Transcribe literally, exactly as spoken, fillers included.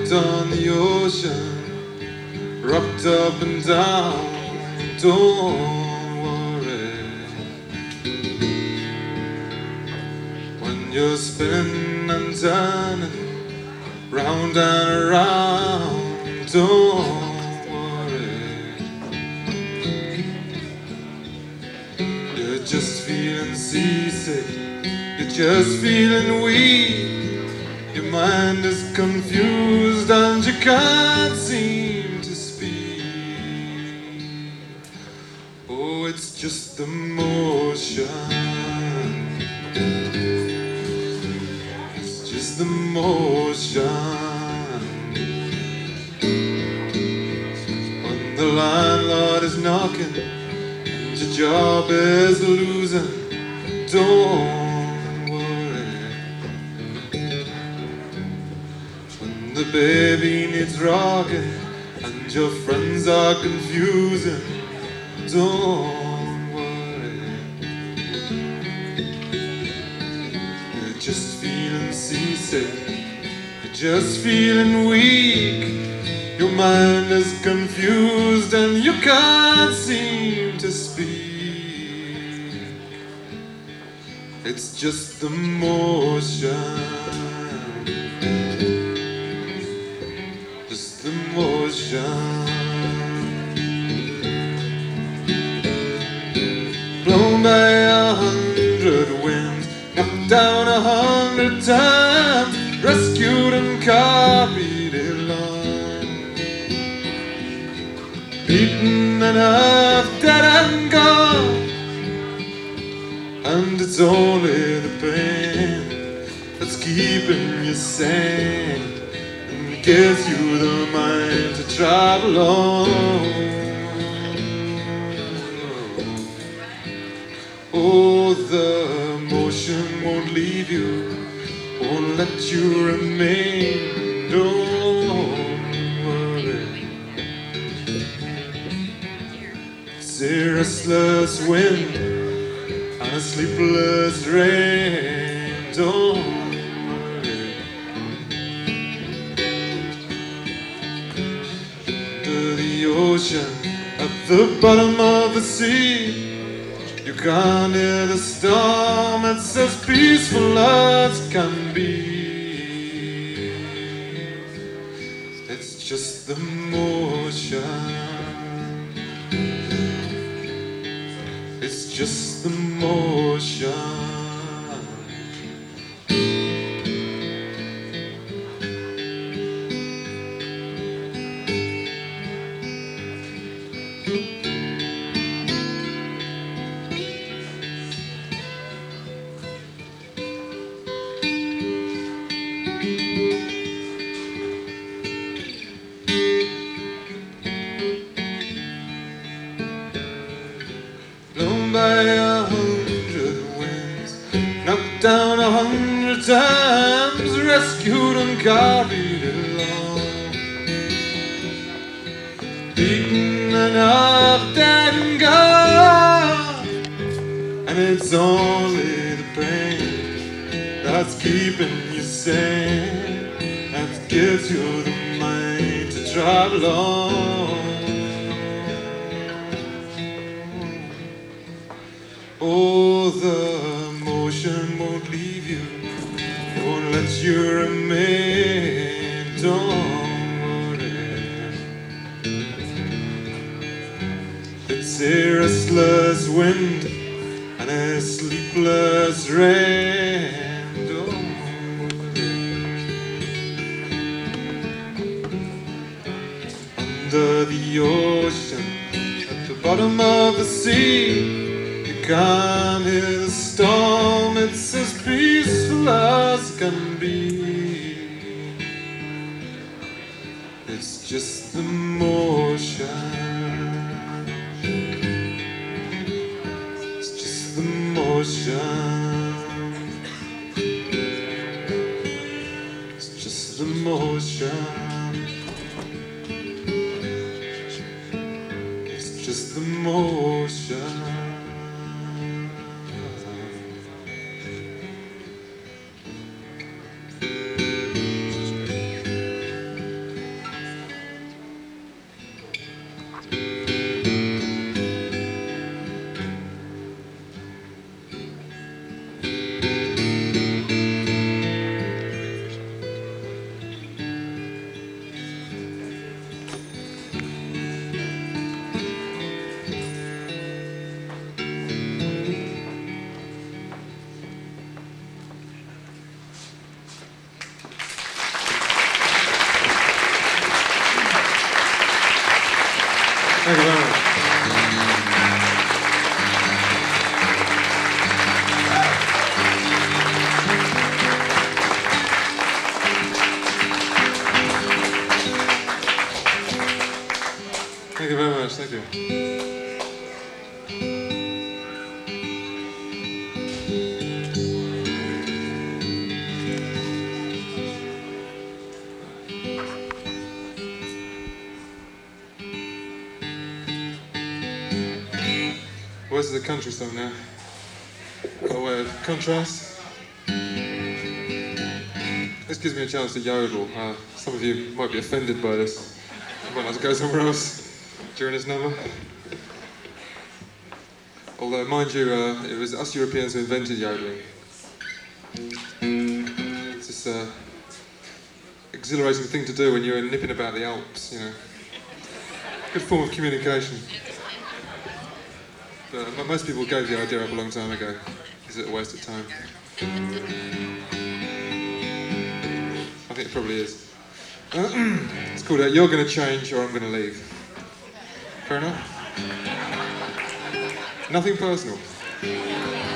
out on the ocean, rocked up and down. Don't worry when you're spinning and turning round and around. Don't worry, you're just feeling seasick, you're just feeling weak. Your mind is confused and you can't seem to speak. Oh, it's just the motion. It's just the motion. When the landlord is knocking and your job is losing, don't the baby needs rocking and your friends are confusing. Don't worry, you're just feeling seasick, you're just feeling weak. Your mind is confused and you can't seem to speak. It's just the motion. The motion, blown by a hundred winds, knocked down a hundred times, rescued and copied along, beaten and half dead and gone. And it's only the pain that's keeping you sane, gives you the mind to travel on. Oh, the motion won't leave you, won't let you remain. Don't worry, it's a restless wind and a sleepless rain. Don't ocean, at the bottom of the sea, you can't hear the storm. It's as peaceful as can be. It's just the motion. It's just the motion. Blown by a hundred winds, knocked down a hundred times, rescued and carried along, beaten and half dead and gone. And it's only the pain that's keeping you sane, that gives you the mind to travel on. Oh, the motion won't leave you, won't let you remain. Don't worry, it's a restless wind and a sleepless rain. Don't worry, under the ocean, at the bottom of the sea, can't hear the storm. It's as peaceful as can be. It's just the motion. It's just the motion. It's just the motion. It's just the motion. This is a country song now. By way of contrast. This gives me a chance to yodel. Uh, some of you might be offended by this. You might like to go somewhere else during this number. Although, mind you, uh, it was us Europeans who invented yodeling. It's this uh, exhilarating thing to do when you're nipping about the Alps, you know. Good form of communication. But uh, most people gave the idea up a long time ago. Is it a waste of time? I think it probably is. Uh, it's called uh, You're Gonna Change or I'm Gonna Leave. Fair enough? Nothing personal.